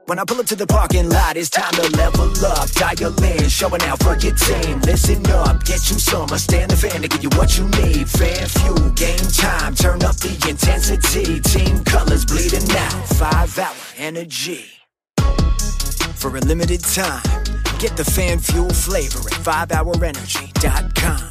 When I pull up to the parking lot, it's time to level up. Dial in, showing out for your team. Listen up, get you some. Stand the fan to give you what you need. Fan fuel, game time, turn up the intensity. Team colors bleeding out, 5-hour energy. For a limited time, get the fan fuel flavor at 5hourenergy.com.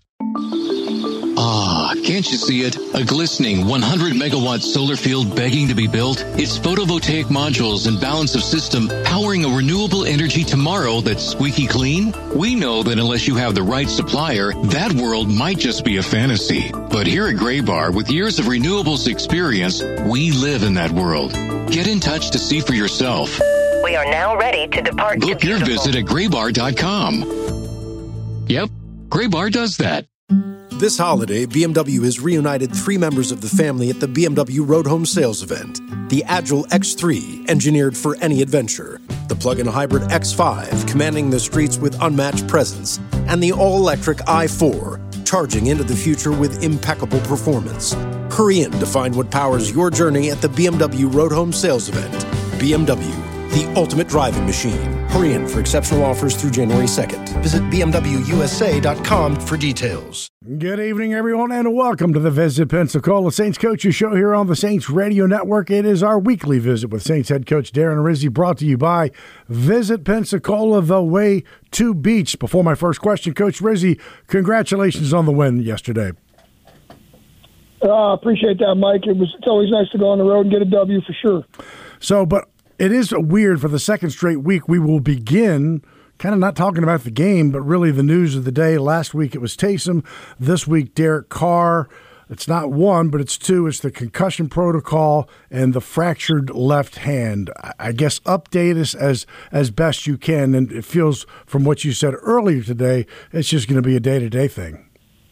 Ah, can't you see it? A glistening 100-megawatt solar field begging to be built? It's photovoltaic modules and balance of system powering a renewable energy tomorrow that's squeaky clean? We know that unless you have the right supplier, that world might just be a fantasy. But here at Graybar, with years of renewables experience, we live in that world. Get in touch to see for yourself. We are now ready to depart. Book your visit at graybar.com. Yep, Graybar does that. This holiday, BMW has reunited 3 members of the family at the BMW Road Home Sales event. The Agile X3, engineered for any adventure. The plug-in hybrid X5, commanding the streets with unmatched presence. And the all-electric i4, charging into the future with impeccable performance. Hurry in to find what powers your journey at the BMW Road Home Sales event. BMW, the ultimate driving machine. Hurry in for exceptional offers through January 2nd. Visit BMWUSA.com for details. Good evening, everyone, and welcome to the Visit Pensacola Saints Coaches Show here on the Saints Radio Network. It is our weekly visit with Saints head coach Darren Rizzi, brought to you by Visit Pensacola, the way to beach. Before my first question, Coach Rizzi, congratulations on the win yesterday. Appreciate that, Mike. It's always nice to go on the road and get a W for sure. So, but it is weird for the second straight week. We will begin kind of not talking about the game, but really the news of the day. Last week it was Taysom. This week, Derek Carr. It's not one, but it's two. It's the concussion protocol and the fractured left hand. I guess update us as best you can. And it feels, from what you said earlier today, it's just going to be a day-to-day thing.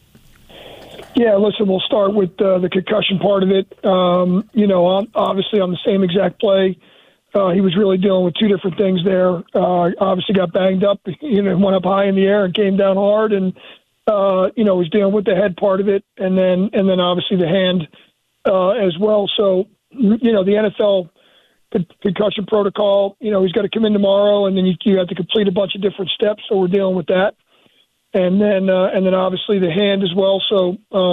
Yeah, listen, we'll start with the concussion part of it. Obviously on the same exact play, he was really dealing with two different things there. Obviously got banged up, went up high in the air and came down hard, and was dealing with the head part of it, and then obviously the hand as well. So, the NFL concussion protocol, he's got to come in tomorrow, and then you have to complete a bunch of different steps. So we're dealing with that, and then obviously the hand as well. So,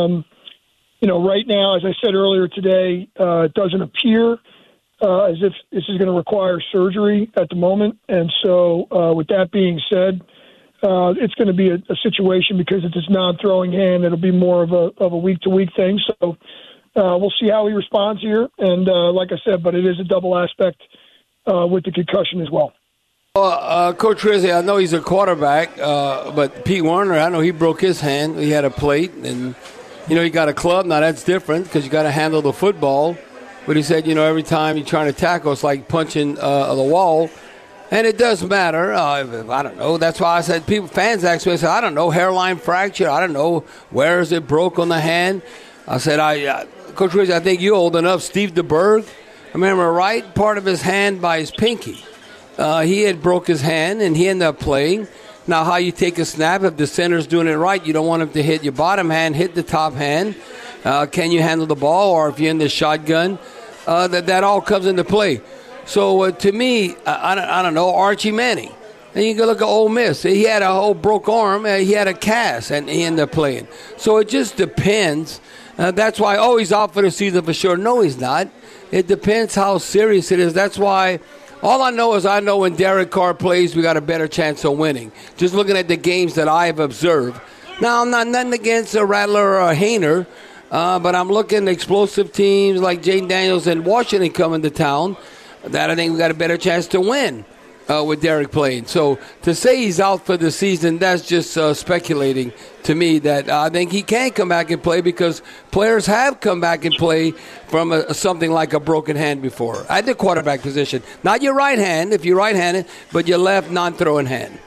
right now, as I said earlier today, it doesn't appear as if this is going to require surgery at the moment. And so with that being said, it's going to be a situation, because it's this non-throwing hand, it'll be more of a week-to-week thing. So we'll see how he responds here. And like I said, but it is a double aspect with the concussion as well. Coach Rizzi, I know he's a quarterback, but Pete Werner, I know he broke his hand. He had a plate, and, he got a club. Now that's different because you got to handle the football. But he said, every time you're trying to tackle, it's like punching the wall. And it does matter. I don't know. That's why I said, fans ask me, I said, I don't know, hairline fracture. I don't know, where is it broke on the hand? I said, Coach Rizzi, I think you're old enough. Steve DeBerg, I remember right part of his hand by his pinky. He had broke his hand, and he ended up playing. Now, how you take a snap, if the center's doing it right, you don't want him to hit your bottom hand, hit the top hand. Can you handle the ball? Or if you're in the shotgun, that all comes into play. So to me, I don't know, Archie Manning. And you can look at Ole Miss. He had a whole broke arm. He had a cast, and he ended up playing. So it just depends. That's why, he's out for the season for sure. No, he's not. It depends how serious it is. That's why all I know is when Derek Carr plays, we got a better chance of winning. Just looking at the games that I have observed. Now, I'm not nothing against a Rattler or a Hainer, but I'm looking at explosive teams like Jaden Daniels and Washington coming to town that I think we got a better chance to win with Derek playing. So to say he's out for the season, that's just speculating to me. That I think he can come back and play, because players have come back and play from something like a broken hand before at the quarterback position. Not your right hand, if you're right-handed, but your left non-throwing hand.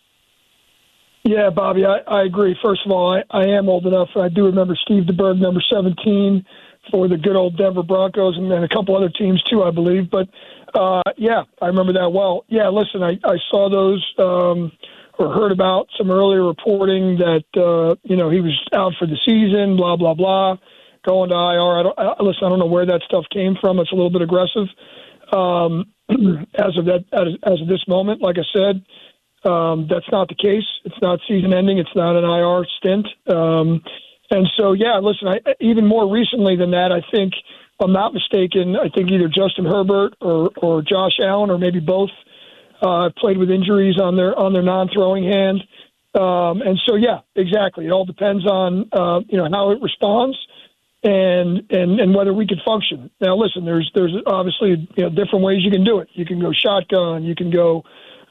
Yeah, Bobby, I agree. First of all, I am old enough. I do remember Steve DeBerg, number 17, for the good old Denver Broncos, and then a couple other teams too, I believe. But, yeah, I remember that well. Yeah, listen, I saw those or heard about some earlier reporting that, he was out for the season, blah, blah, blah, going to IR. I don't know where that stuff came from. It's a little bit aggressive. as of this moment, like I said, that's not the case. It's not season ending. It's not an IR stint. And so, yeah, listen, even more recently than that, I think, if I'm not mistaken, I think either Justin Herbert or Josh Allen or maybe both played with injuries on their non-throwing hand. And so, yeah, exactly. It all depends on, how it responds and whether we can function. Now, listen, there's obviously, different ways you can do it. You can go shotgun, you can go,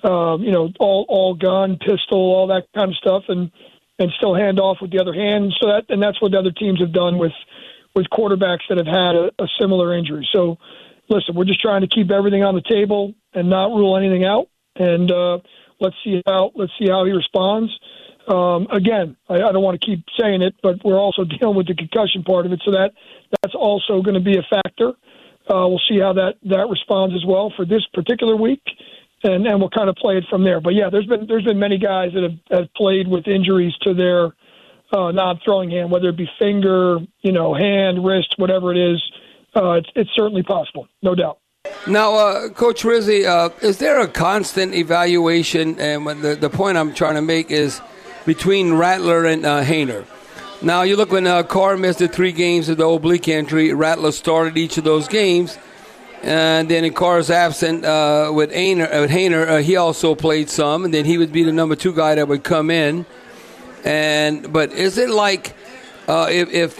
all gun, pistol, all that kind of stuff, and still hand off with the other hand. So that's what the other teams have done with quarterbacks that have had a similar injury. So, listen, we're just trying to keep everything on the table and not rule anything out. And let's see how he responds. Again, I don't want to keep saying it, but we're also dealing with the concussion part of it, so that's also going to be a factor. We'll see how that responds as well for this particular week, and we'll kind of play it from there. But yeah, there's been many guys that have played with injuries to their non-throwing hand, whether it be finger, hand, wrist, whatever it is. It's certainly possible, no doubt. Now, Coach Rizzi, is there a constant evaluation? And the point I'm trying to make is between Rattler and Haener. Now, you look when Carr missed the 3 games of the oblique injury, Rattler started each of those games. And then in Carr's absent with Haener, he also played some, and then he would be the number 2 guy that would come in. But is it like if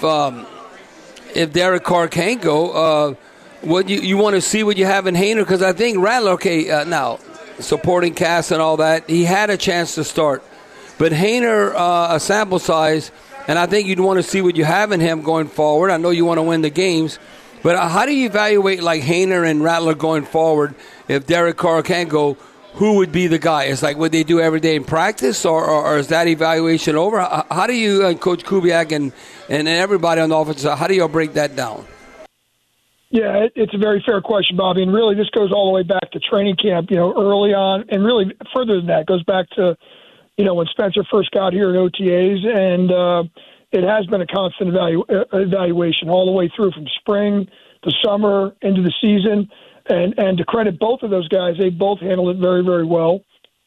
Derek Carr can't go, what you want to see what you have in Haener? Because I think Rattler, now supporting cast and all that, he had a chance to start. But Haener, a sample size, and I think you'd want to see what you have in him going forward. I know you want to win the games. But how do you evaluate like Haener and Rattler going forward? If Derek Carr can't go, who would be the guy? It's like what they do every day in practice, or is that evaluation over? How do you, Coach Kubiak and everybody on the offense side, how do you all break that down? Yeah, it's a very fair question, Bobby. And really, this goes all the way back to training camp, early on. And really, further than that, goes back to, when Spencer first got here at OTAs. And it has been a constant evaluation all the way through from spring to summer into the season. And to credit both of those guys, they both handled it very, very well.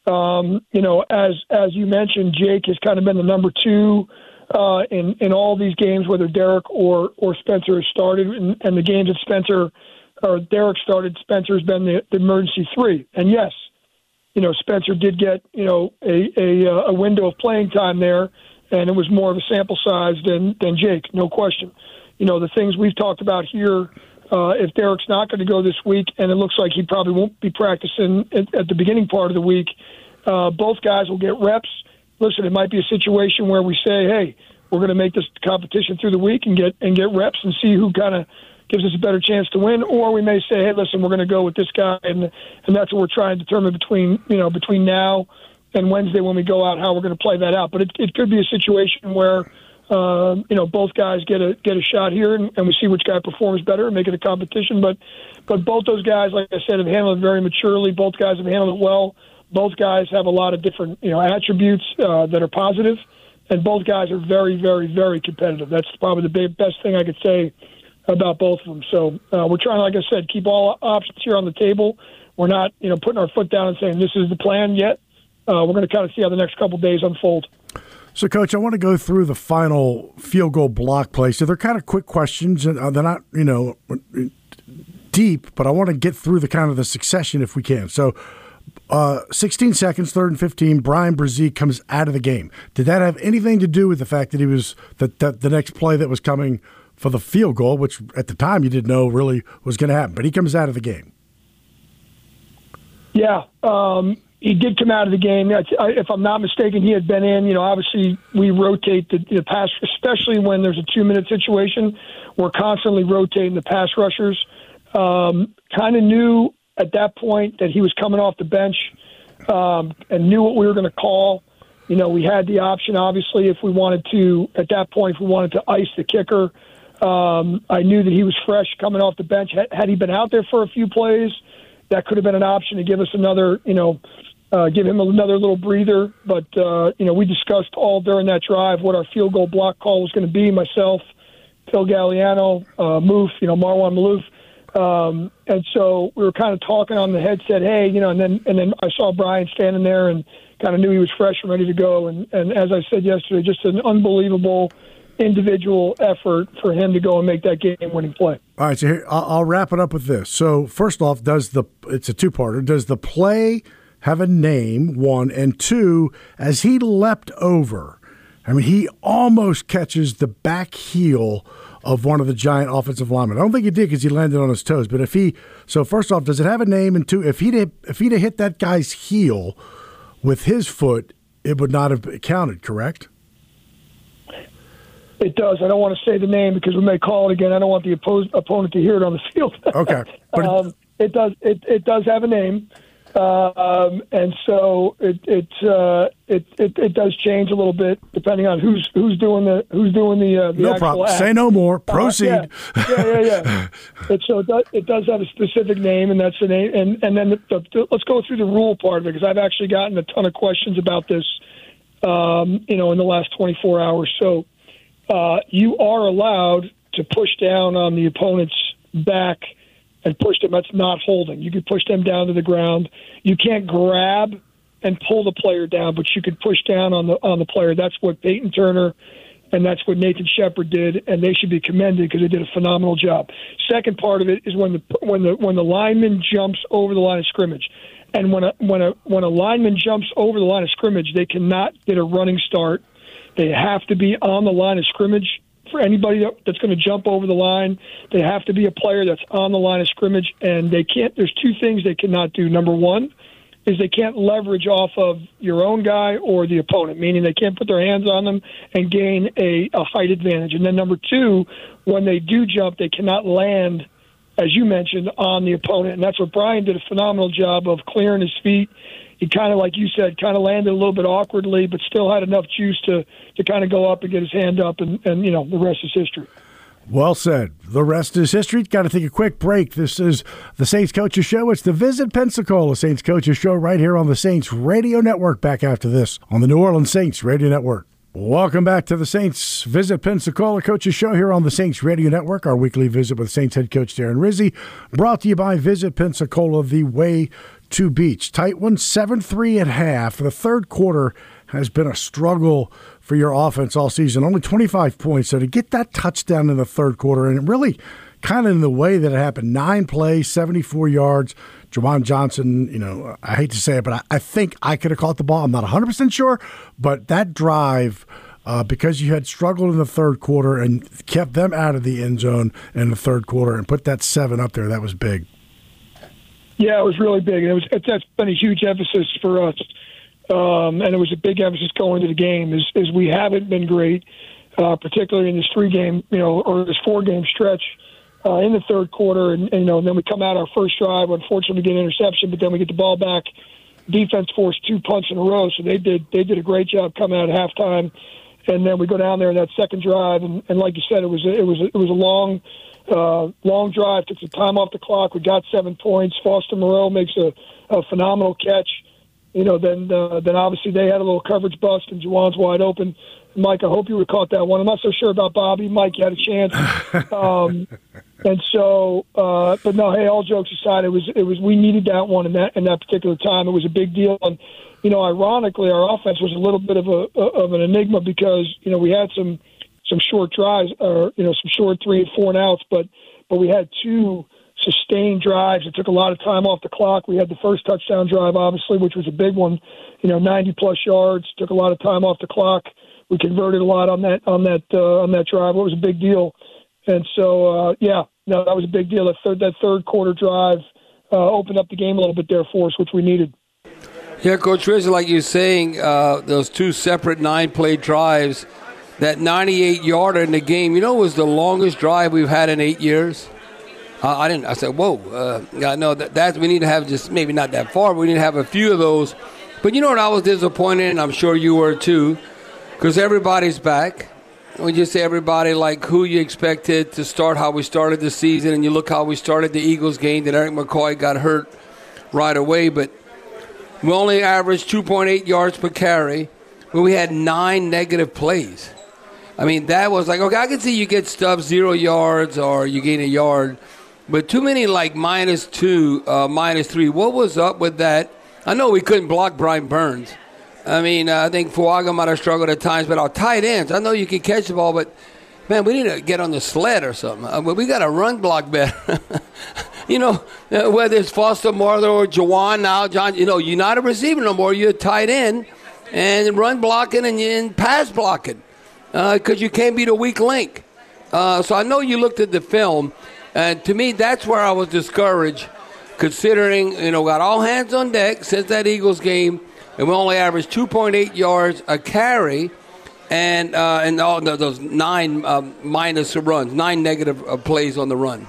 As you mentioned, Jake has kind of been the number 2 in all these games, whether Derek or Spencer has started. And the games that Spencer or Derek started, Spencer has been the emergency 3. And yes, Spencer did get, a window of playing time there, and it was more of a sample size than Jake, no question. The things we've talked about here, if Derek's not going to go this week, and it looks like he probably won't be practicing at the beginning part of the week, both guys will get reps. Listen, it might be a situation where we say, hey, we're going to make this competition through the week and get reps and see who kind of gives us a better chance to win. Or we may say, hey, listen, we're going to go with this guy, and that's what we're trying to determine between now and Wednesday when we go out, how we're going to play that out. But it could be a situation where both guys get a shot here, and we see which guy performs better and make it a competition. But both those guys, like I said, have handled it very maturely. Both guys have handled it well. Both guys have a lot of different attributes that are positive, and both guys are very, very, very competitive. That's probably the best thing I could say about both of them. So we're trying, like I said, keep all options here on the table. We're not putting our foot down and saying this is the plan yet. We're going to kind of see how the next couple of days unfold. So, Coach, I want to go through the final field goal block play. So they're kind of quick questions, and they're not, deep, but I want to get through the succession if we can. So 16 seconds, 3rd and 15, Bryan Bresee comes out of the game. Did that have anything to do with the fact that he was the next play that was coming for the field goal, which at the time you didn't know really was going to happen, but he comes out of the game? Yeah, he did come out of the game. If I'm not mistaken, he had been in. Obviously we rotate the pass, especially when there's a 2-minute situation. We're constantly rotating the pass rushers. Kind of knew at that point that he was coming off the bench and knew what we were going to call. We had the option, obviously, if we wanted to, at that point, if we wanted to ice the kicker. I knew that he was fresh coming off the bench. Had he been out there for a few plays, that could have been an option to give us another, give him another little breather. But, we discussed all during that drive what our field goal block call was going to be, myself, Phil Galliano, Marwan Malouf. And so we were kind of talking on the headset, hey, and then I saw Brian standing there and kind of knew he was fresh and ready to go. And as I said yesterday, just an unbelievable individual effort for him to go and make that game-winning play. All right, so here, I'll wrap it up with this. So first off, it's a two-parter. Does the play have a name, one, and two, as he leapt over, I mean, he almost catches the back heel of one of the Giant offensive linemen. I don't think he did because he landed on his toes. But so first off, does it have a name? And two, if he'd have hit that guy's heel with his foot, it would not have counted, correct? It does. I don't want to say the name because we may call it again. I don't want the opponent to hear it on the field. Okay. But it does. It does have a name, and so it does change a little bit depending on who's doing the no problem. Act. Say no more. Proceed. Yeah. It does have a specific name, and that's the name. And then let's go through the rule part of it because I've actually gotten a ton of questions about this, in the last 24 hours. So. You are allowed to push down on the opponent's back and push them. That's not holding. You could push them down to the ground. You can't grab and pull the player down, but you could push down on the player. That's what Peyton Turner and that's what Nathan Shepard did, and they should be commended because they did a phenomenal job. Second part of it is when the lineman jumps over the line of scrimmage. And when a lineman jumps over the line of scrimmage, they cannot get a running start. They have to be on the line of scrimmage. For anybody that's going to jump over the line, they have to be a player that's on the line of scrimmage, and they can't. There's two things they cannot do. Number one is they can't leverage off of your own guy or the opponent, meaning they can't put their hands on them and gain a height advantage. And then number two, when they do jump, they cannot land, as you mentioned, on the opponent. And that's what Brian did a phenomenal job of clearing his feet. He kind of, like you said, kind of landed a little bit awkwardly, but still had enough juice to kind of go up and get his hand up, and the rest is history. Well said. The rest is history. Got to take a quick break. This is the Saints Coaches Show. It's the Visit Pensacola Saints Coaches Show right here on the Saints Radio Network. Back after this on the New Orleans Saints Radio Network. Welcome back to the Saints Visit Pensacola Coaches Show here on the Saints Radio Network. Our weekly visit with Saints head coach Darren Rizzi, brought to you by Visit Pensacola, the way to beach. Tight one, 7-3 at half. The third quarter has been a struggle for your offense all season. Only 25 points. So to get that touchdown in the third quarter, and really kind of in the way that it happened, 9 plays, 74 yards. Juwan Johnson, I hate to say it, but I think I could have caught the ball. I'm not 100% sure, but that drive, because you had struggled in the third quarter and kept them out of the end zone in the third quarter and put that 7 up there, that was big. Yeah, it was really big. That's been a huge emphasis for us, and it was a big emphasis going into the game. Is we haven't been great, particularly in this 3-game, or this 4-game stretch in the third quarter, and then we come out our first drive. Unfortunately, we get an interception, but then we get the ball back. Defense forced 2 punts in a row, so they did a great job coming out at halftime, and then we go down there in that second drive, and like you said, it was a long drive, took some time off the clock. We got 7 points. Foster Moreau makes a phenomenal catch. Then obviously they had a little coverage bust, and Juwan's wide open. Mike, I hope you would have caught that one. I'm not so sure about Bobby. Mike, you had a chance. And so, but no, hey, all jokes aside, it was we needed that one in that particular time. It was a big deal, and ironically, our offense was a little bit of an enigma because we had some short drives, or some short 3 and 4 and outs, but we had 2 sustained drives. It took a lot of time off the clock. We had the first touchdown drive, obviously, which was a big one, 90 plus yards. Took a lot of time off the clock. We converted a lot on that drive. It was a big deal, and so that was a big deal. That third quarter drive opened up the game a little bit there for us, which we needed. Yeah, Coach Rizzi, like you're saying, those 2 separate 9-play drives. That 98-yarder in the game, was the longest drive we've had in 8 years. I said, whoa. I know that we need to have just maybe not that far, but we need to have a few of those. But you know what I was disappointed, and I'm sure you were too, because everybody's back. We just say everybody, like who you expected to start, how we started the season, and you look how we started the Eagles game, that Eric McCoy got hurt right away. But we only averaged 2.8 yards per carry, but we had 9 negative plays. I mean, that was like, okay, I can see you get stuff 0 yards or you gain a yard. but too many like -2, -3. What was up with that? I know we couldn't block Brian Burns. I mean, I think Fuaga might have struggled at times, but our tight ends, I know you can catch the ball, but, man, we need to get on the sled or something. But we got to run block better. Whether it's Foster Martha or Jawan now, John, you're not a receiver no more. You're a tight end and run blocking and pass blocking because you can't be the weak link. So I know you looked at the film, and to me, that's where I was discouraged, considering, got all hands on deck since that Eagles game, and we only averaged 2.8 yards a carry, and all those 9 minus runs, 9 negative plays on the run.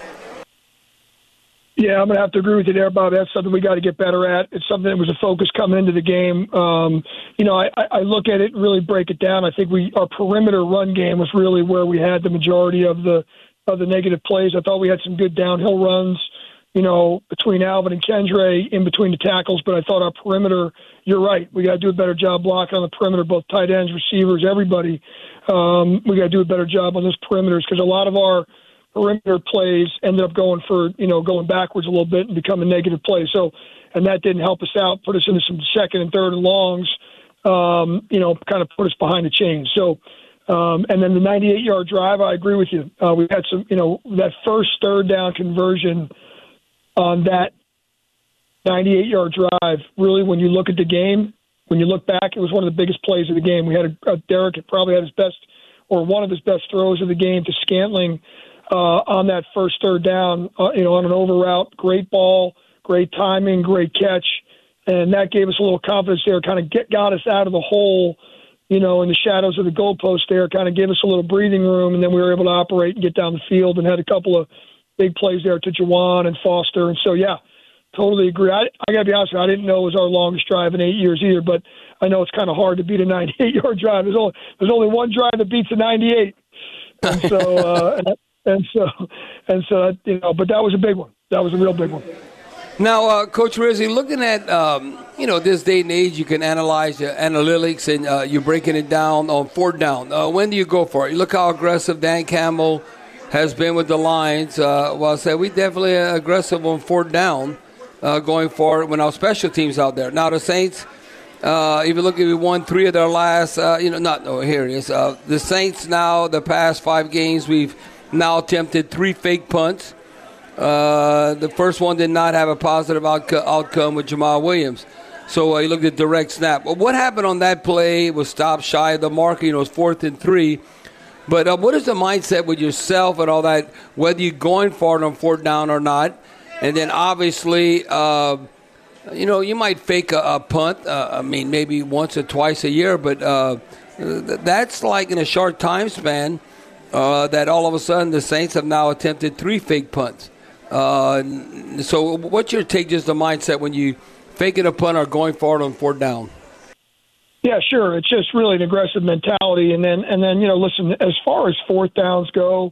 Yeah, I'm going to have to agree with you there, Bob. That's something we got to get better at. It's something that was a focus coming into the game. I look at it and really break it down. I think our perimeter run game was really where we had the majority of the negative plays. I thought we had some good downhill runs, between Alvin and Kendre in between the tackles. But I thought our perimeter, you're right, we got to do a better job blocking on the perimeter, both tight ends, receivers, everybody. We got to do a better job on those perimeters because a lot of our perimeter plays ended up going backwards a little bit and becoming negative plays. So, and that didn't help us out, put us into some second and third and longs, kind of put us behind the chains. So, and then the 98-yard drive, I agree with you. We had some, that first third down conversion on that 98-yard drive, really, when you look at the game, when you look back, it was one of the biggest plays of the game. We had Derek probably had his best or one of his best throws of the game to Scantling on that first third down, on an over route. Great ball, great timing, great catch. And that gave us a little confidence there, kind of got us out of the hole, in the shadows of the goalpost there, kind of gave us a little breathing room. And then we were able to operate and get down the field and had a couple of big plays there to Jawan and Foster. And so, yeah, totally agree. I got to be honest with you, I didn't know it was our longest drive in 8 years either, but I know it's kind of hard to beat a 98-yard drive. There's only one drive that beats a 98. And so, but that was a big one. That was a real big one. Now, Coach Rizzi, looking at, this day and age, you can analyze your analytics and you're breaking it down on fourth down. When do you go for it? You look how aggressive Dan Campbell has been with the Lions. I said we definitely are aggressive on fourth down going forward when our special teams out there. Now, the Saints, if you look at, we won 3 of their last, here it is. The Saints now, the past 5 games, we've now attempted 3 fake punts. The first one did not have a positive outcome with Jamal Williams. So you looked at direct snap. Well, what happened on that play? It was stopped shy of the mark. It was 4th and 3. But what is the mindset with yourself and all that, whether you're going for it on fourth down or not? And then obviously, you might fake a punt. Maybe once or twice a year. But that's like in a short time span that all of a sudden the Saints have now attempted 3 fake punts. So what's your take, just the mindset when you faking a punt or going for it on fourth down? Yeah, sure. It's just really an aggressive mentality. And then, listen, as far as fourth downs go,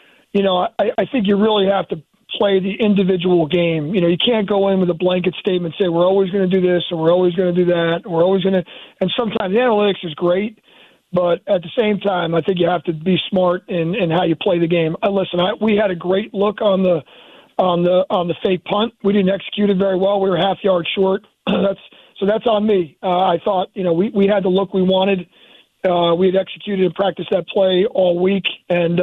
I think you really have to play the individual game. You can't go in with a blanket statement, say we're always going to do this and we're always going to do that. And we're always going to, and sometimes the analytics is great, but at the same time, I think you have to be smart in how you play the game. We had a great look on the fake punt. We didn't execute it very well. We were half yard short. That's on me. I thought, we had the look we wanted. We had executed and practiced that play all week. And,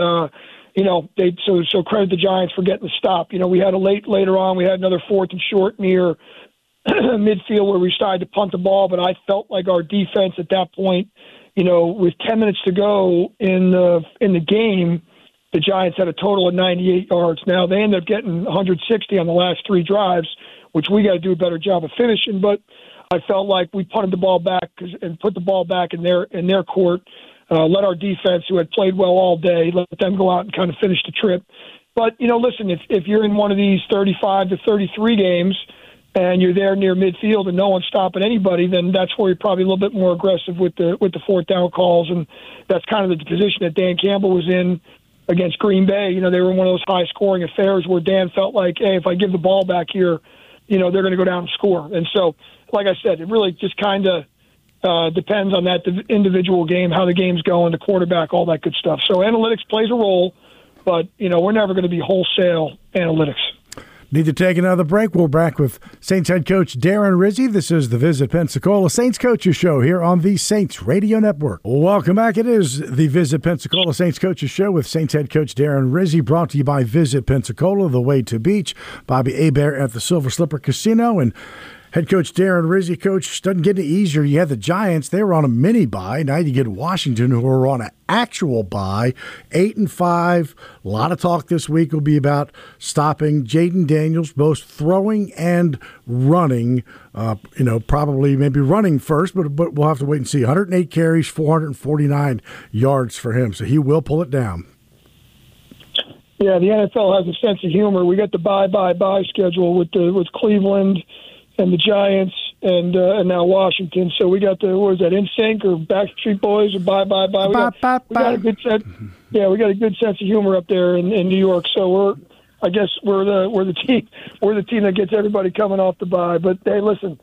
so credit the Giants for getting the stop. We had later on, we had another 4th and short near midfield where we started to punt the ball. But I felt like our defense at that point, with 10 minutes to go in the game, the Giants had a total of 98 yards. Now, they ended up getting 160 on the last 3 drives, which we got to do a better job of finishing. But I felt like we punted the ball back and put the ball back in their court, let our defense, who had played well all day, let them go out and kind of finish the trip. But, listen, if you're in one of these 35 to 33 games and you're there near midfield and no one's stopping anybody, then that's where you're probably a little bit more aggressive with the fourth down calls. And that's kind of the position that Dan Campbell was in against Green Bay. They were in one of those high-scoring affairs where Dan felt like, hey, if I give the ball back here, they're going to go down and score. And so, like I said, it really just kind of depends on that individual game, how the game's going, the quarterback, all that good stuff. So analytics plays a role, but, we're never going to be wholesale analytics. Need to take another break. We're back with Saints head coach Darren Rizzi. This is the Visit Pensacola Saints Coaches Show here on the Saints Radio Network. Welcome back. It is the Visit Pensacola Saints Coaches Show with Saints head coach Darren Rizzi, brought to you by Visit Pensacola, the way to beach. Bobby Hebert at the Silver Slipper Casino, and head coach Darren Rizzi. Coach, doesn't get any easier. You had the Giants. They were on a mini bye. Now you get Washington, who are on an actual bye, 8-5. A lot of talk this week will be about stopping Jaden Daniels, both throwing and running. Probably maybe running first, but we'll have to wait and see. 108 carries, 449 yards for him, so he will pull it down. Yeah, the NFL has a sense of humor. We got the bye schedule with Cleveland and the Giants and now Washington. So we got NSYNC or Backstreet Boys or bye. We got a good sense. Yeah, we got a good sense of humor up there in New York. So we're the team that gets everybody coming off the bye. But hey, listen,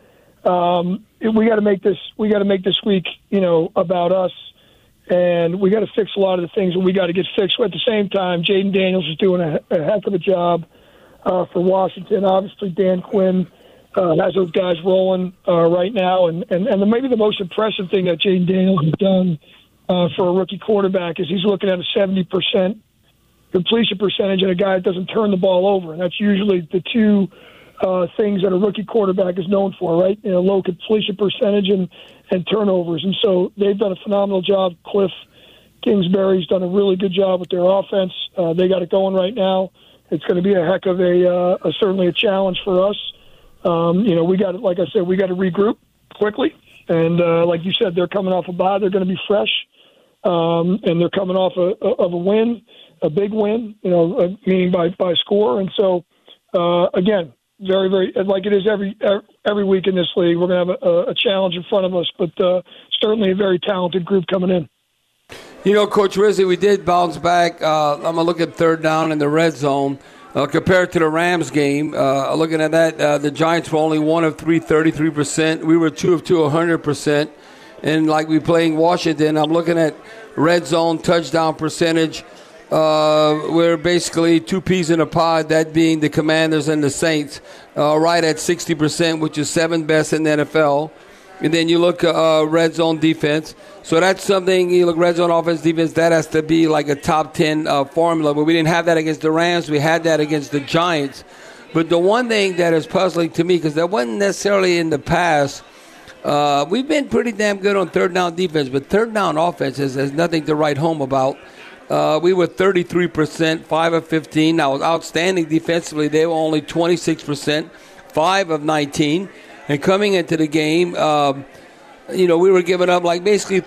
we got to make this week about us, and we got to fix a lot of the things that we got to get fixed. At the same time, Jaden Daniels is doing a heck of a job for Washington. Obviously, Dan Quinn has those guys rolling right now, and maybe the most impressive thing that Jaden Daniels has done for a rookie quarterback is he's looking at a 70% completion percentage and a guy that doesn't turn the ball over, and that's usually the two things that a rookie quarterback is known for, right? Low completion percentage and turnovers, and so they've done a phenomenal job. Cliff Kingsbury's done a really good job with their offense. They got it going right now. It's going to be a heck of certainly a challenge for us. We got to regroup quickly. And like you said, they're coming off a bye. They're going to be fresh. And they're coming off of a win, a big win, meaning by score. And so, again, very, very, like it is every week in this league, we're going to have a challenge in front of us, but certainly a very talented group coming in. Coach Rizzi, we did bounce back. I'm going to look at third down in the red zone. Compared to the Rams game, looking at that, the Giants were only 1 of 3, 33%. We were 2 of 2, 100%. And like we playing Washington, I'm looking at red zone touchdown percentage. We're basically two peas in a pod, that being the Commanders and the Saints, right at 60%, which is 7th best in the NFL. And then you look red zone defense. So that's something, you look red zone offense, defense, that has to be like a top 10 formula. But we didn't have that against the Rams. We had that against the Giants. But the one thing that is puzzling to me, because that wasn't necessarily in the past, we've been pretty damn good on third down defense, but third down offense has nothing to write home about. We were 33%, 5 of 15. Now, outstanding defensively, they were only 26%, 5 of 19. And coming into the game, we were giving up like basically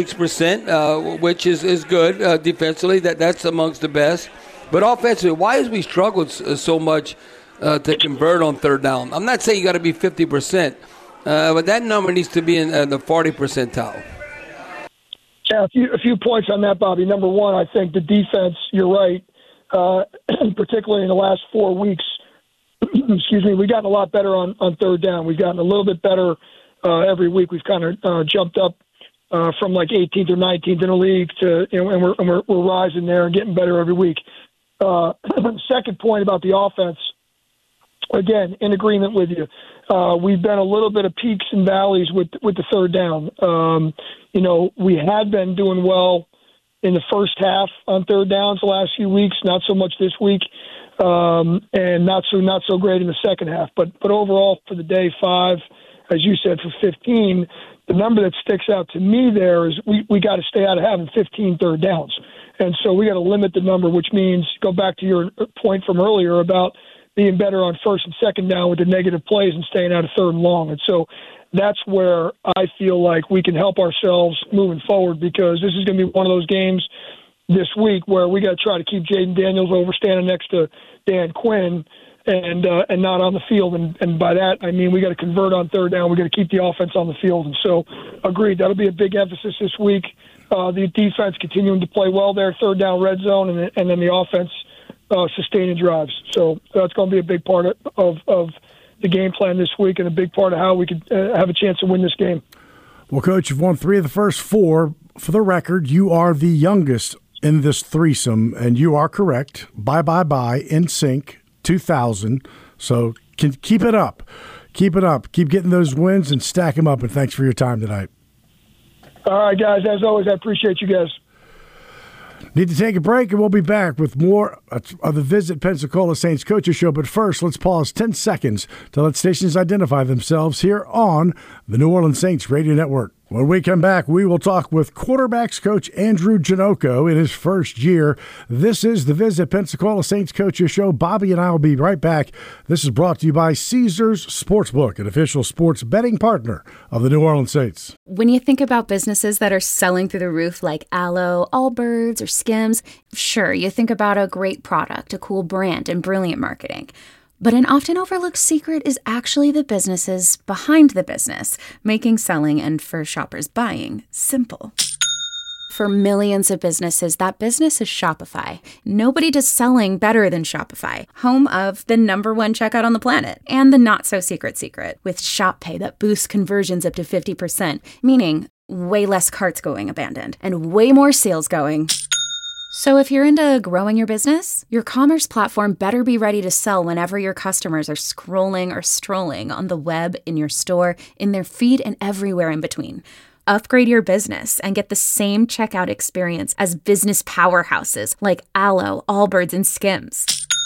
36%, which is good defensively. That's amongst the best. But offensively, why has we struggled so much to convert on third down? I'm not saying you got to be 50%, but that number needs to be in the 40 percentile. Yeah, a few points on that, Bobby. Number one, I think the defense, you're right, particularly in the last 4 weeks, excuse me, we've gotten a lot better on third down. We've gotten a little bit better every week. We've kind of jumped up from like 18th or 19th in the league to, and we're rising there and getting better every week. Second point about the offense, again, in agreement with you. We've been a little bit of peaks and valleys with the third down. We had been doing well in the first half on third downs the last few weeks, not so much this week. And not so great in the second half. But overall for the day, 5, as you said, for 15, the number that sticks out to me there is we got to stay out of having 15 third downs. And so we got to limit the number, which means go back to your point from earlier about being better on first and second down with the negative plays and staying out of third and long. And so that's where I feel like we can help ourselves moving forward, because this is going to be one of those games this week where we got to try to keep Jaden Daniels over standing next to Dan Quinn and not on the field. And by that, I mean we got to convert on third down. We got to keep the offense on the field. And so, agreed, that'll be a big emphasis this week. The defense continuing to play well there, third down, red zone, and then the offense sustaining drives. So that's going to be a big part of the game plan this week and a big part of how we could have a chance to win this game. Well, Coach, you've won 3 of the first 4. For the record, you are the youngest in this threesome, and you are correct. Bye, NSYNC 2000. So keep it up. Keep it up. Keep getting those wins and stack them up, and thanks for your time tonight. All right, guys. As always, I appreciate you guys. Need to take a break, and we'll be back with more of the Visit Pensacola Saints Coaches Show. But first, let's pause 10 seconds to let stations identify themselves here on the New Orleans Saints Radio Network. When we come back, we will talk with quarterbacks coach Andrew Janocko in his first year. This is the Visit Pensacola Saints Coaches Show. Bobby and I will be right back. This is brought to you by Caesars Sportsbook, an official sports betting partner of the New Orleans Saints. When you think about businesses that are selling through the roof like Aloe, Allbirds, or Skims, sure, you think about a great product, a cool brand, and brilliant marketing. But an often overlooked secret is actually the businesses behind the business, making selling and for shoppers buying simple. For millions of businesses, that business is Shopify. Nobody does selling better than Shopify, home of the #1 checkout on the planet and the not-so-secret secret with Shop Pay that boosts conversions up to 50%, meaning way less carts going abandoned and way more sales going. So if you're into growing your business, your commerce platform better be ready to sell whenever your customers are scrolling or strolling on the web, in your store, in their feed, and everywhere in between. Upgrade your business and get the same checkout experience as business powerhouses like Aloe, Allbirds, and Skims.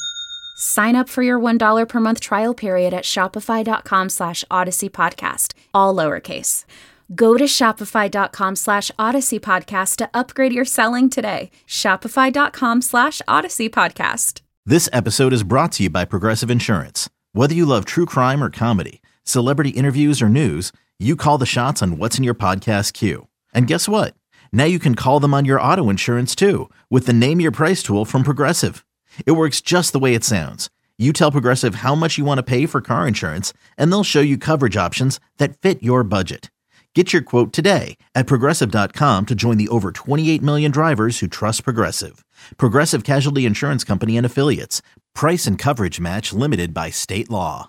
Sign up for your $1 per month trial period at shopify.com/Odyssey Podcast, all lowercase. Go to shopify.com/Odyssey Podcast to upgrade your selling today. Shopify.com/Odyssey Podcast. This episode is brought to you by Progressive Insurance. Whether you love true crime or comedy, celebrity interviews or news, you call the shots on what's in your podcast queue. And guess what? Now you can call them on your auto insurance too with the Name Your Price tool from Progressive. It works just the way it sounds. You tell Progressive how much you want to pay for car insurance, and they'll show you coverage options that fit your budget. Get your quote today at Progressive.com to join the over 28 million drivers who trust Progressive. Progressive Casualty Insurance Company and Affiliates. Price and coverage match limited by state law.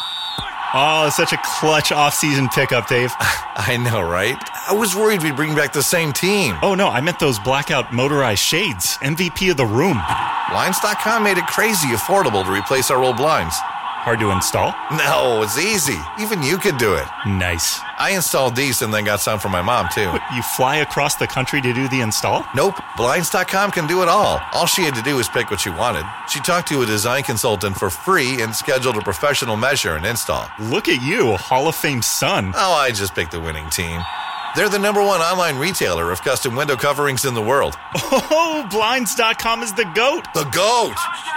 Oh, it's such a clutch off-season pickup, Dave. I know, right? I was worried we'd bring back the same team. Oh, no, I meant those blackout motorized shades. MVP of the room. Blinds.com made it crazy affordable to replace our old blinds. Hard to install? No, it's easy. Even you could do it. Nice. I installed these and then got some for my mom, too. What, you fly across the country to do the install? Nope. Blinds.com can do it all. All she had to do was pick what she wanted. She talked to a design consultant for free and scheduled a professional measure and install. Look at you, a Hall of Fame son. Oh, I just picked the winning team. They're the #1 online retailer of custom window coverings in the world. Oh, Blinds.com is the GOAT. The GOAT!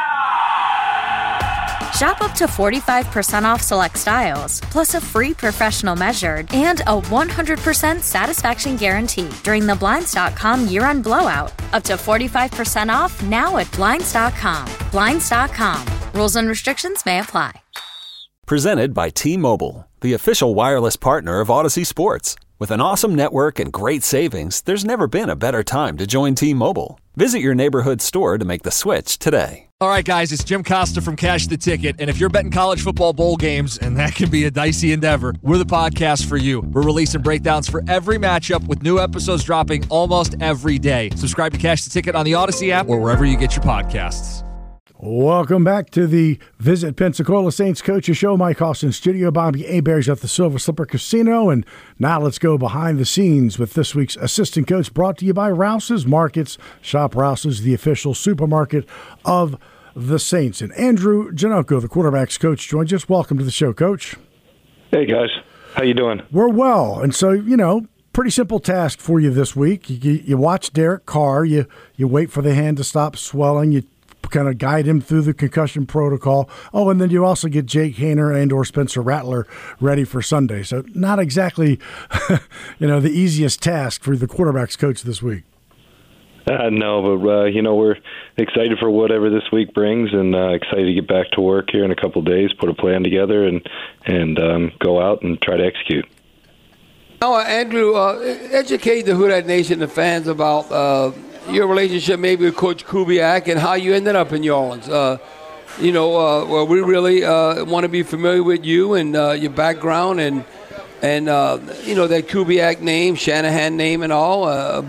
Shop up to 45% off select styles, plus a free professional measured and a 100% satisfaction guarantee during the Blinds.com year-end blowout. Up to 45% off now at Blinds.com. Blinds.com. Rules and restrictions may apply. Presented by T-Mobile, the official wireless partner of Odyssey Sports. With an awesome network and great savings, there's never been a better time to join T-Mobile. Visit your neighborhood store to make the switch today. All right, guys, it's Jim Costa from Cash the Ticket, and if you're betting college football bowl games, and that can be a dicey endeavor, we're the podcast for you. We're releasing breakdowns for every matchup with new episodes dropping almost every day. Subscribe to Cash the Ticket on the Odyssey app or wherever you get your podcasts. Welcome back to the Visit Pensacola Saints Coaches Show. Mike Austin Studio, Bobby Abears at the Silver Slipper Casino. And now let's go behind the scenes with this week's assistant coach, brought to you by Rouse's Markets. Shop Rouse's, the official supermarket of the Saints. And Andrew Janocko, the quarterbacks coach, joins us. Welcome to the show, Coach. Hey, guys. How you doing? We're well. And so, pretty simple task for you this week. You watch Derek Carr. You wait for the hand to stop swelling. You kind of guide him through the concussion protocol. Oh, and then you also get Jake Haener and or Spencer Rattler ready for Sunday. So not exactly, the easiest task for the quarterbacks coach this week. No, but, we're excited for whatever this week brings and excited to get back to work here in a couple of days, put a plan together and go out and try to execute. Now, Andrew, educate the Houdat Nation, the fans, about your relationship maybe with Coach Kubiak and how you ended up in New Orleans. Well, we really want to be familiar with you and your background and that Kubiak name, Shanahan name and all. But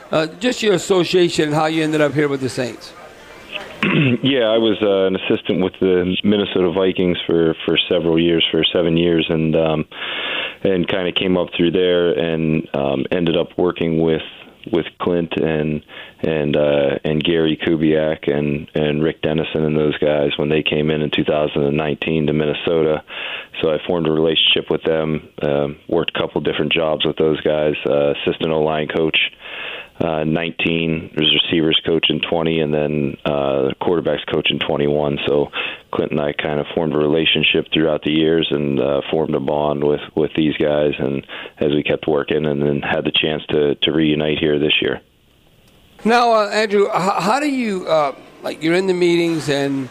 Just your association and how you ended up here with the Saints. Yeah, I was an assistant with the Minnesota Vikings for several years, for 7 years, and kind of came up through there and ended up working with Clint and Gary Kubiak and Rick Dennison and those guys when they came in 2019 to Minnesota. So I formed a relationship with them, worked a couple different jobs with those guys, assistant O-line coach 19, was receivers coach in 20, and then quarterbacks coach in 21. So Clint and I kind of formed a relationship throughout the years and formed a bond with these guys, and as we kept working, and then had the chance to reunite here this year. Now, Andrew, how do you, like you're in the meetings and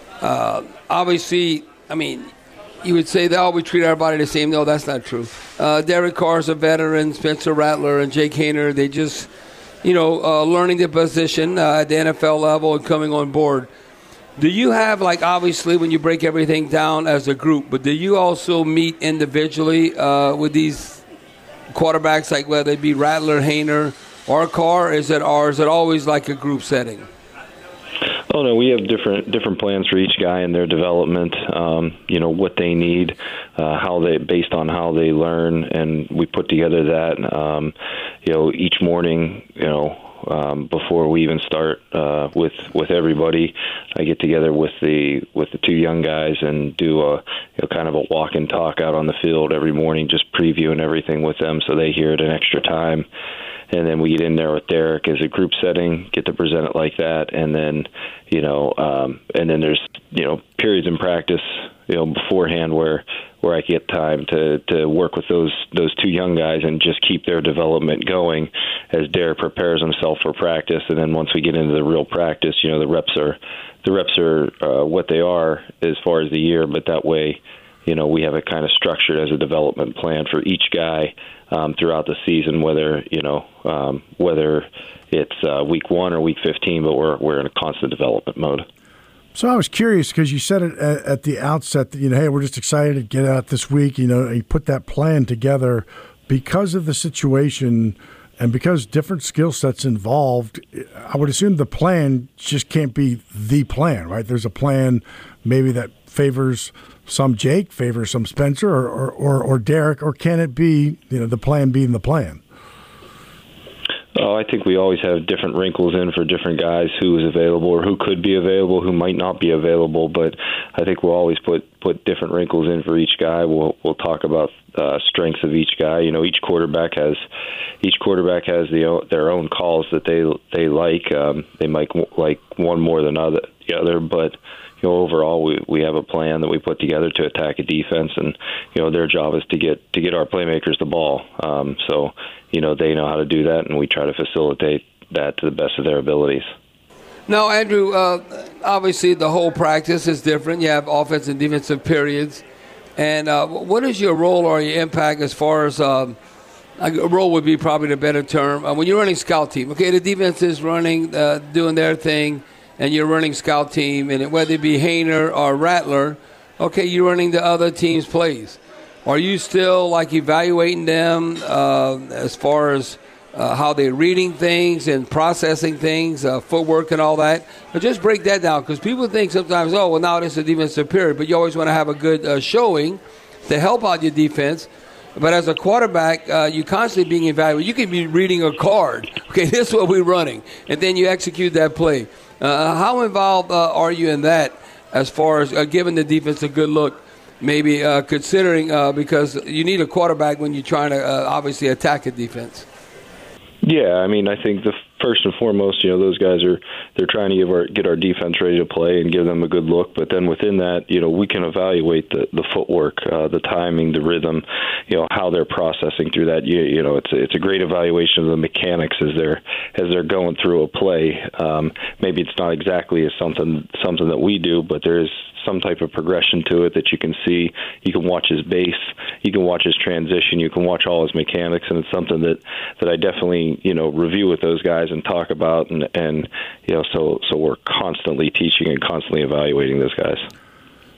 obviously, I mean, you would say that we treat everybody the same. No, that's not true. Derek Carr's a veteran, Spencer Rattler and Jake Haener, they just, learning the position at the NFL level and coming on board. Do you have, like, obviously when you break everything down as a group, but do you also meet individually with these quarterbacks, like whether it be Rattler, Haener, or Carr? Is it always like a group setting? Oh no, we have different plans for each guy in their development. What they need, based on how they learn, and we put together that. Each morning, before we even start with everybody, I get together with the two young guys and do a kind of a walk and talk out on the field every morning, just previewing everything with them so they hear it an extra time. And then we get in there with Derek as a group setting, get to present it like that, and then and then there's periods in practice beforehand where I get time to work with those two young guys and just keep their development going as Derek prepares himself for practice. And then once we get into the real practice, the reps are what they are as far as the year, but that way we have it kind of structured as a development plan for each guy throughout the season, whether it's week 1 or week 15, but we're in a constant development mode. So I was curious because you said it at the outset that hey, we're just excited to get out this week. You put that plan together because of the situation and because different skill sets involved. I would assume the plan just can't be the plan, right? There's a plan maybe that favors some Jake, favors some Spencer or Derek, or can it be the plan being the plan? Oh, I think we always have different wrinkles in for different guys, who is available or who could be available, who might not be available. But I think we'll always put different wrinkles in for each guy. We'll talk about strengths of each guy. Each quarterback has their own calls that they like. They might like one more than the other, but overall we have a plan that we put together to attack a defense, and their job is to get our playmakers the ball. So they know how to do that, and we try to facilitate that to the best of their abilities. Now, Andrew, obviously the whole practice is different. You have offensive and defensive periods. And what is your role or your impact as far as a role would be probably the better term when you're running scout team? Okay, the defense is running, doing their thing, and you're running scout team, and whether it be Haener or Rattler, okay, you're running the other team's plays. Are you still like evaluating them as far as how they're reading things and processing things, footwork and all that? But just break that down, because people think sometimes, oh, well, now this is a defensive period, but you always want to have a good showing to help out your defense. But as a quarterback, you're constantly being evaluated. You could be reading a card. Okay, this is what we're running, and then you execute that play. How involved are you in that as far as giving the defense a good look, maybe considering because you need a quarterback when you're trying to obviously attack a defense? Yeah, I mean, I think the first and foremost, those guys they're trying to get our defense ready to play and give them a good look. But then within that, we can evaluate the footwork, the timing, the rhythm, how they're processing through that. It's a great evaluation of the mechanics as they're going through a play. Maybe it's not exactly as something that we do, but there is some type of progression to it that you can see. You can watch his base, you can watch his transition, you can watch all his mechanics, and it's something that I definitely review with those guys and talk about, and so we're constantly teaching and constantly evaluating those guys.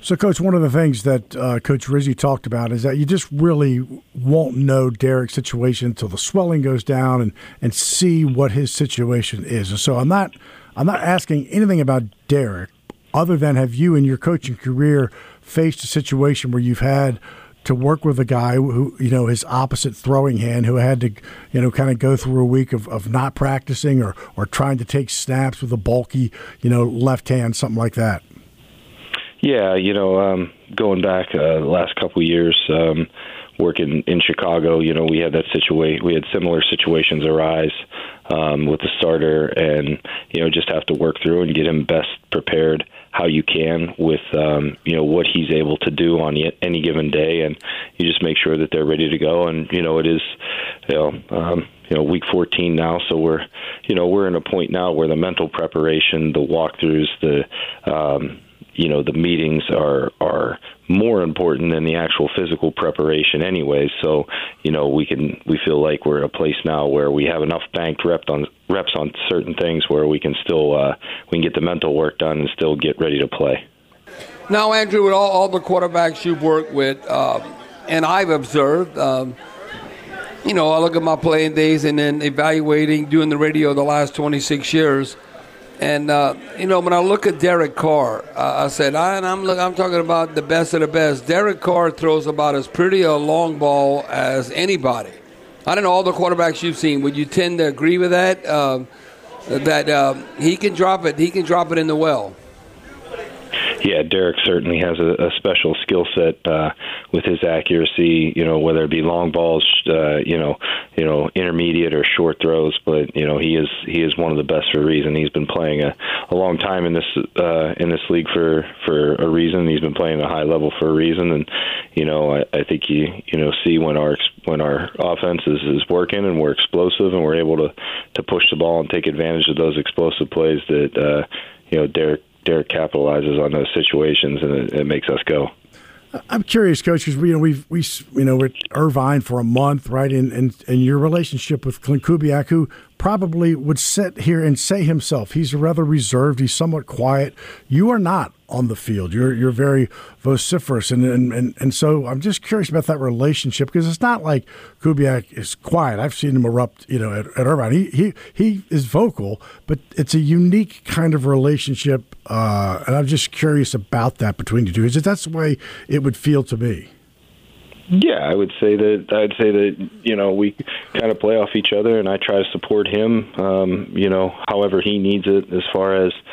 So, Coach, one of the things that Coach Rizzi talked about is that you just really won't know Derek's situation until the swelling goes down and see what his situation is. And so I'm not asking anything about Derek other than have you in your coaching career faced a situation where you've had to work with a guy who, his opposite throwing hand, who had to, kind of go through a week of not practicing or trying to take snaps with a bulky, left hand, something like that? Yeah, going back the last couple of years, working in Chicago, we had that situation. We had similar situations arise with the starter, and just have to work through and get him best prepared how you can with what he's able to do on any given day, and you just make sure that they're ready to go. And it is week 14 now, so we're in a point now where the mental preparation, the walkthroughs, the meetings are more important than the actual physical preparation anyway. So, we feel like we're at a place now where we have enough banked reps on certain things where we can still we can get the mental work done and still get ready to play. Now, Andrew, with all the quarterbacks you've worked with, and I've observed, I look at my playing days and then evaluating, doing the radio the last 26 years. And, when I look at Derek Carr, I said, I'm talking about the best of the best. Derek Carr throws about as pretty a long ball as anybody. I don't know all the quarterbacks you've seen. Would you tend to agree with that? That he can drop it. He can drop it in the well. Yeah, Derek certainly has a special skill set with his accuracy. Whether it be long balls, intermediate or short throws. But he is one of the best for a reason. He's been playing a long time in this league for a reason. He's been playing at a high level for a reason. And I think you see when our offense is working and we're explosive and we're able to push the ball and take advantage of those explosive plays that Derek capitalizes on those situations, and it makes us go. I'm curious, Coach, because we're at Irvine for a month, right? And your relationship with Clint Kubiak, who probably would sit here and say himself, he's rather reserved, he's somewhat quiet. You are not on the field. You're very vociferous, and so I'm just curious about that relationship, because it's not like Kubiak is quiet. I've seen him erupt, at Irvine. He is vocal, but it's a unique kind of relationship, and I'm just curious about that between you two. That's the way it would feel to me. Yeah, I'd say that we kind of play off each other, and I try to support him, however he needs it. As far as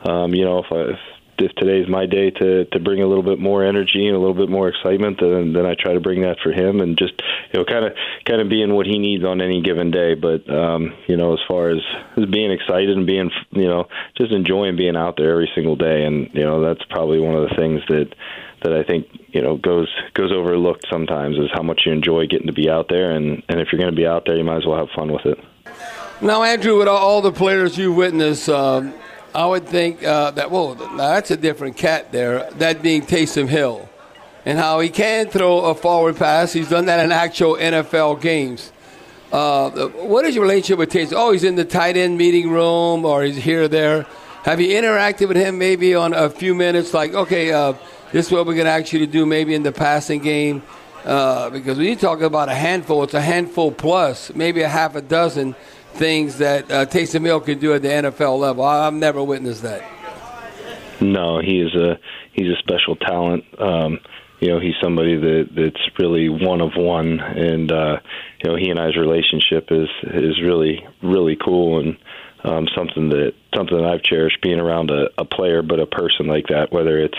if today's my day to bring a little bit more energy and a little bit more excitement, then I try to bring that for him, and just kind of being what he needs on any given day. But as far as being excited and being just enjoying being out there every single day, and that's probably one of the things that I think goes overlooked sometimes, is how much you enjoy getting to be out there, and if you're going to be out there, you might as well have fun with it. Now, Andrew, with all the players you witness, I would think that's a different cat there, that being Taysom Hill, and how he can throw a forward pass. He's done that in actual NFL games. What is your relationship with Taysom? Oh, he's in the tight end meeting room, or he's here or there. Have you interacted with him maybe on a few minutes, like, okay, this is what we're going to ask you to do maybe in the passing game? Because when you talk about a handful, it's a handful plus, maybe a half a dozen things that Taysom Hill can do at the NFL level. I've never witnessed that. No, he's a special talent. He's somebody that's really one of one, and he and I's relationship is really, really cool, and something that I've cherished, being around a player, but a person like that, whether it's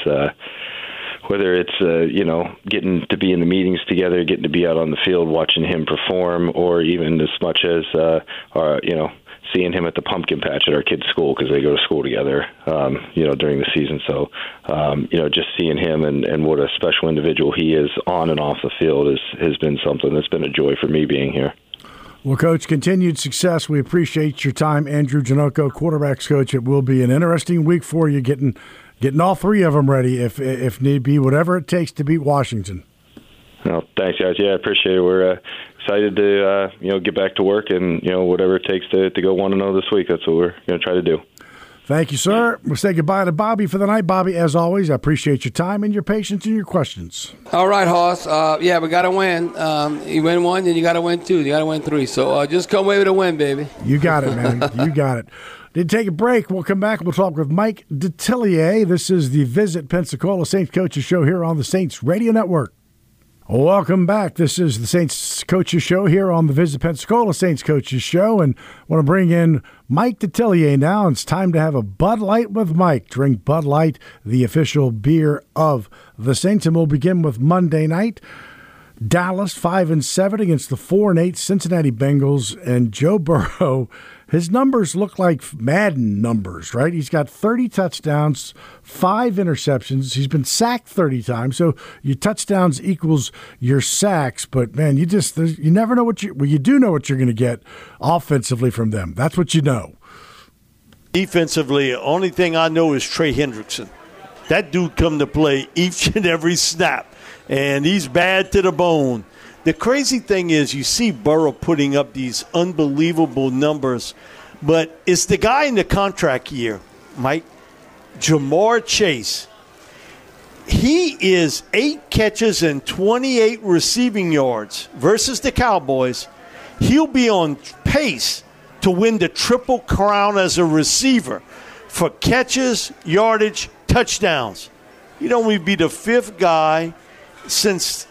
getting to be in the meetings together, getting to be out on the field, watching him perform, or even as much as seeing him at the pumpkin patch at our kids' school, because they go to school together, during the season. So, just seeing him and what a special individual he is on and off the field has been something that's been a joy for me being here. Well, Coach, continued success. We appreciate your time, Andrew Janocko, quarterbacks coach. It will be an interesting week for you, getting all three of them ready, if need be, whatever it takes to beat Washington. Well, thanks, guys. Yeah, I appreciate it. We're excited to get back to work, and whatever it takes to go 1-0 this week. That's what we're going to try to do. Thank you, sir. We'll say goodbye to Bobby for the night. Bobby, as always, I appreciate your time and your patience and your questions. All right, Hoss. Yeah, we got to win. You win one, then you got to win two. You got to win three. So just come away with a win, baby. You got it, man. You got it. Did take a break. We'll come back. We'll talk with Mike Detillier. This is the Visit Pensacola Saints Coaches Show here on the Saints Radio Network. Welcome back. This is the Saints Coaches Show here on the Visit Pensacola Saints Coaches Show, and I want to bring in Mike Detillier now. It's time to have a Bud Light with Mike. Drink Bud Light, the official beer of the Saints, and we'll begin with Monday night. Dallas 5-7 against the 4-8 Cincinnati Bengals, and Joe Burrow. His numbers look like Madden numbers, right? He's got 30 touchdowns, 5 interceptions. He's been sacked 30 times. So your touchdowns equals your sacks. But, man, you never know you do know what you're going to get offensively from them. That's what you know. Defensively, the only thing I know is Trey Hendrickson. That dude come to play each and every snap, and he's bad to the bone. The crazy thing is you see Burrow putting up these unbelievable numbers, but it's the guy in the contract year, Mike, Jamar Chase. He is 8 catches and 28 receiving yards versus the Cowboys. He'll be on pace to win the Triple Crown as a receiver for catches, yardage, touchdowns. He'd only be the 5th guy since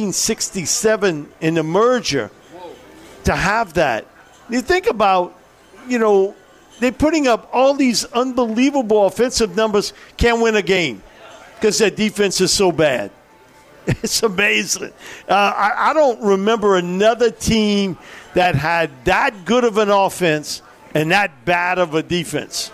1967 in the merger to have that. You think about, they're putting up all these unbelievable offensive numbers, can't win a game because their defense is so bad. It's amazing. I don't remember another team that had that good of an offense and that bad of a defense.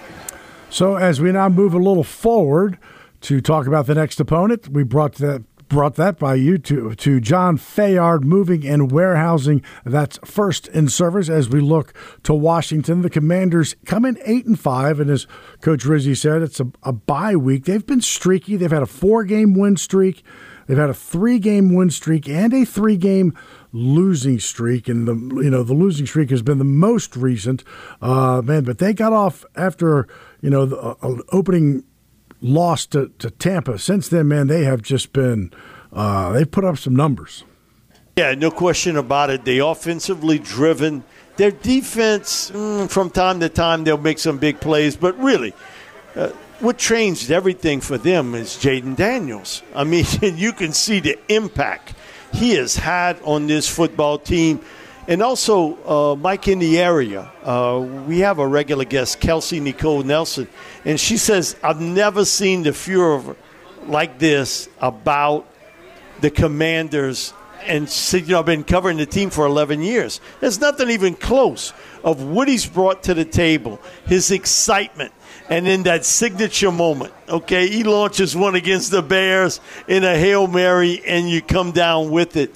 So as we now move a little forward to talk about the next opponent, we brought that by you to John Fayard Moving and Warehousing. That's first in service as we look to Washington. The Commanders come in 8-5, and as Coach Rizzi said, it's a bye week. They've been streaky. They've had a 4-game win streak. They've had a 3-game win streak and a 3-game losing streak, and the losing streak has been the most recent. But they got off after the opening loss to Tampa. Since then, man, they have just been they've put up some numbers. Yeah, no question about it. They offensively driven. Their defense, from time to time, they'll make some big plays. But really, what changed everything for them is Jaden Daniels. I mean, you can see the impact he has had on this football team. And also, Mike, in the area, we have a regular guest, Kelsey Nicole Nelson, and she says, I've never seen the furor like this about the Commanders. And said, I've been covering the team for 11 years. There's nothing even close of what he's brought to the table, his excitement, and in that signature moment, okay, he launches one against the Bears in a Hail Mary, and you come down with it.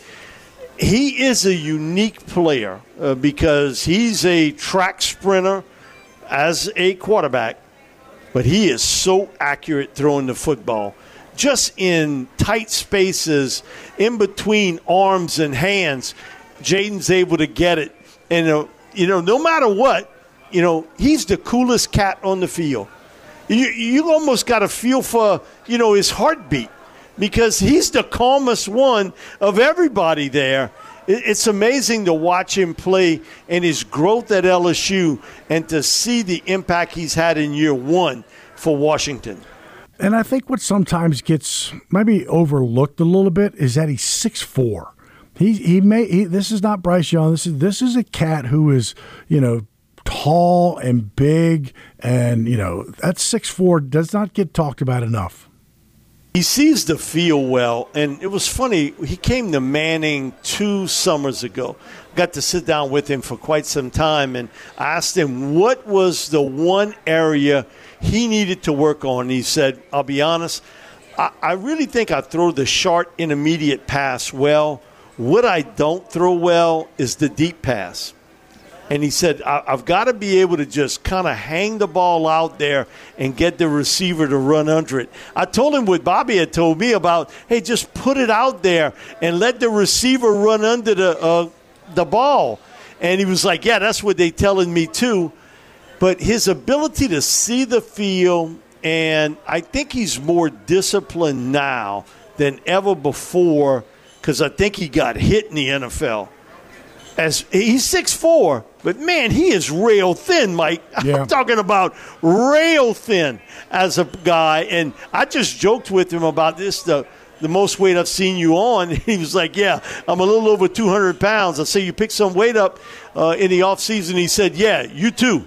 He is a unique player because he's a track sprinter as a quarterback, but he is so accurate throwing the football. Just in tight spaces, in between arms and hands, Jaden's able to get it. And, no matter what, he's the coolest cat on the field. You almost got a feel for, his heartbeat, because he's the calmest one of everybody there. It's amazing to watch him play and his growth at LSU and to see the impact he's had in year one for Washington. And I think what sometimes gets maybe overlooked a little bit is that he's 6'4". This is not Bryce Young. This is a cat who is, tall and big, and that 6'4" does not get talked about enough. He sees the field well, and it was funny. He came to Manning 2 summers ago. Got to sit down with him for quite some time, and I asked him what was the one area he needed to work on. He said, I'll be honest, I really think I throw the short intermediate pass well. What I don't throw well is the deep pass. And he said, I've got to be able to just kind of hang the ball out there and get the receiver to run under it. I told him what Bobby had told me about, hey, just put it out there and let the receiver run under the ball. And he was like, yeah, that's what they're telling me too. but his ability to see the field, and I think he's more disciplined now than ever before because I think he got hit in the NFL. As he's 6'4", but, man, he is rail thin, Mike. Yeah. I'm talking about rail thin as a guy. And I just joked with him about this, the most weight I've seen you on. He was like, yeah, I'm a little over 200 pounds. I say, you picked some weight up in the offseason. He said, yeah, you too.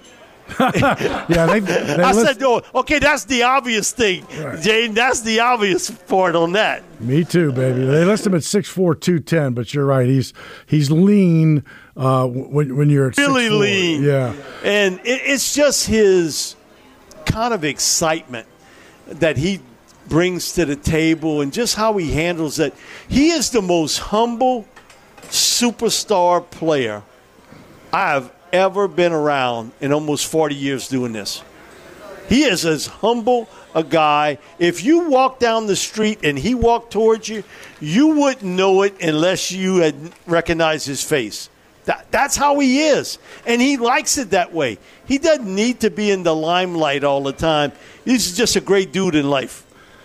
Yeah, I said, no, okay, that's the obvious thing, right. Jane. That's the obvious part on that. Me too, baby. They list him at 6'4", 210, but you're right. He's lean when you're at really 6'4". lean. Yeah, and it's just his kind of excitement that he brings to the table and just how he handles it. He is the most humble superstar player I've ever been around in almost 40 years doing this. He is as humble a guy. If you walk down the street and he walked towards you, you wouldn't know it unless you had recognized his face. That's how he is, and he likes it that way. He doesn't need to be in the limelight all the time. He's just a great dude in life.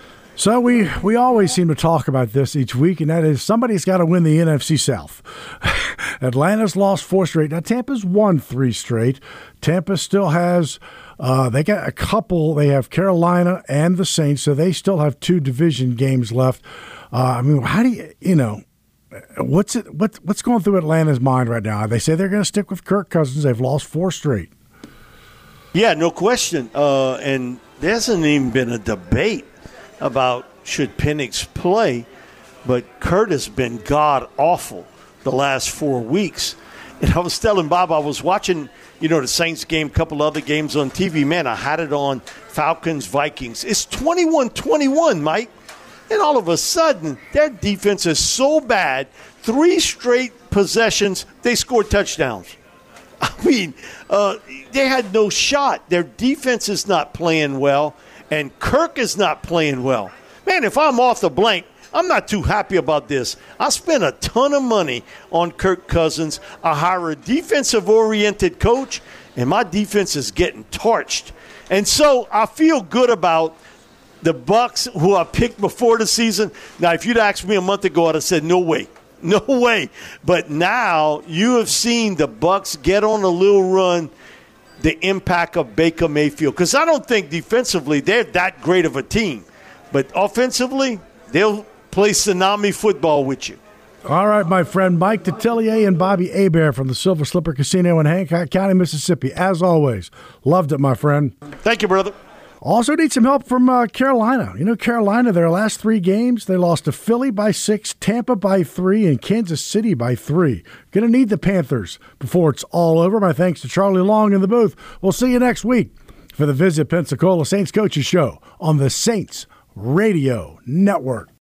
So we always seem to talk about this each week, and that is somebody's got to win the NFC South. Atlanta's lost 4 straight. Now, Tampa's won 3 straight. Tampa still has they got a couple. They have Carolina and the Saints, so they still have 2 division games left. I mean, how do you know, what's going through Atlanta's mind right now? They say they're going to stick with Kirk Cousins. They've lost 4 straight. Yeah, no question. And there hasn't even been a debate about should Penix play, but Kurt has been god-awful the last 4 weeks. And I was telling Bob, I was watching, the Saints game, a couple other games on TV. Man, I had it on Falcons, Vikings. It's 21-21, Mike. And all of a sudden, their defense is so bad, 3 straight possessions, they scored touchdowns. I mean, they had no shot. Their defense is not playing well. And Kirk is not playing well. Man, if I'm off the blank, I'm not too happy about this. I spent a ton of money on Kirk Cousins. I hire a defensive-oriented coach, and my defense is getting torched. And so I feel good about the Bucs, who I picked before the season. Now, if you'd asked me a month ago, I'd have said, no way. No way. But now you have seen the Bucs get on a little run, the impact of Baker Mayfield. Because I don't think defensively they're that great of a team. But offensively, they'll play tsunami football with you. All right, my friend, Mike Detillier and Bobby Hebert from the Silver Slipper Casino in Hancock County, Mississippi. As always, loved it, my friend. Thank you, brother. Also need some help from Carolina. Carolina, their last 3 games, they lost to Philly by 6, Tampa by 3, and Kansas City by 3. Going to need the Panthers before it's all over. My thanks to Charlie Long in the booth. We'll see you next week for the Visit Pensacola Saints Coaches Show on the Saints Radio Network.